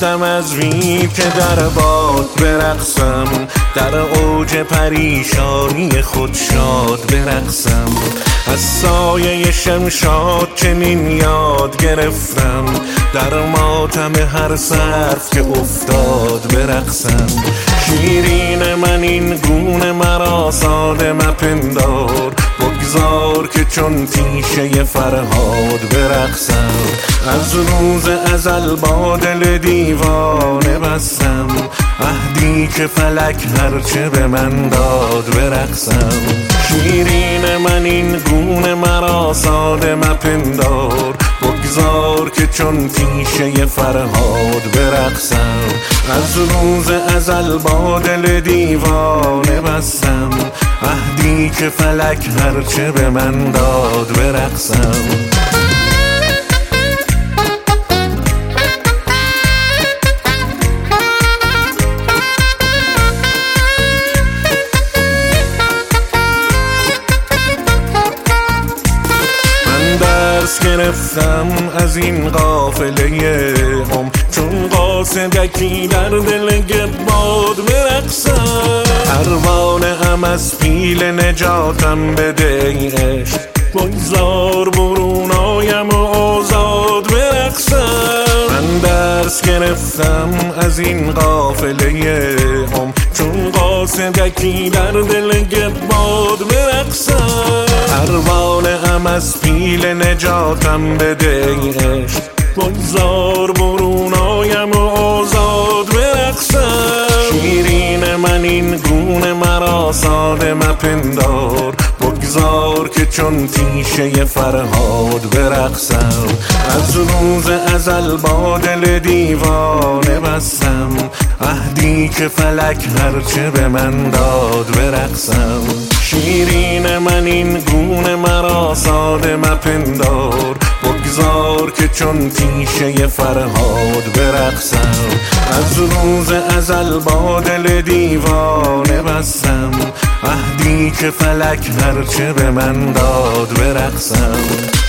اومدم از ویر که در باد برقصم، در اوج پریشانی خود شاد برقصم. از سایه شمشاد چنین یاد گرفتم، در ماتم هر سرف که افتاد برقصم. شیرین من این گونه مرا ساده مپندار، بگذار که چون تیشه فرهاد برقصم. از روز ازل با دل دیوانه بستم، عهدی که فلک هرچه به من داد برقصم. شیرین من این گونه مرا ساده مپندار، بگذار که چون تیشه فرهاد برقصم. از روز ازل با دل دیوانه بستم، عهدی که فلک هرچه به من داد برقصم. درس گرفتم از این قافله چون قاصدکی در دل گباد برقصم. پروانه ام از پیل نجاتم بده ای عشق، بگذار برون آیم و آزاد برقصم. من درس گرفتم از این قافله چون قاصدکی در دل گباد برقصم. پروانه ام از پیل نجاتم بده ای عشق، بگذار برون آیم و آزاد برقصم. شیرین من این گونه مرا ساده مپندار، بگذار که چون تیشه فرهاد برقصم. از روز ازل با دل دیوانه بستم، عهدی که فلک هرچه به من داد برقصم. شیرین من این گونه مرا ساده مپندار، بگذار که چون تیشه فرهاد برقصم. از روز ازل با دل دیوانه بستم، عهدی که فلک هرچه به من داد برقصم.